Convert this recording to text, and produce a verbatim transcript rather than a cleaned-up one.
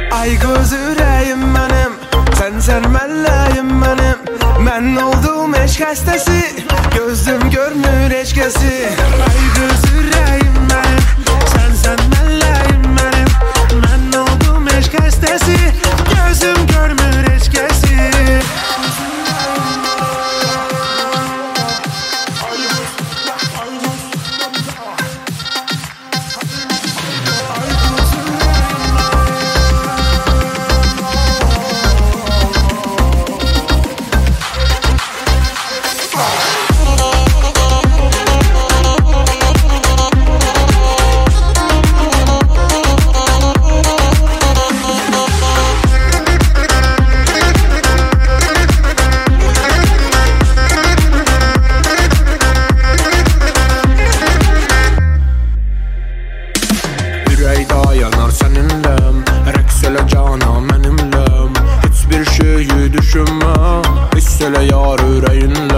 Ay göz ürəyim mənim, sən-sən məlləyim mənim. Mən oldum eşq xəstəsi, gözüm görmür heç kəsi. Ay göz ürəyim mənim, sən-sən məlləyim mənim. Mən oldum eşq xəstəsi, gözüm görmür heç kəsi. Ürəkdə yanar səninləm, rəqs elə cana mənimləm. Heç bir şeyi düşünmə, hiss elə yar ürəyinlə.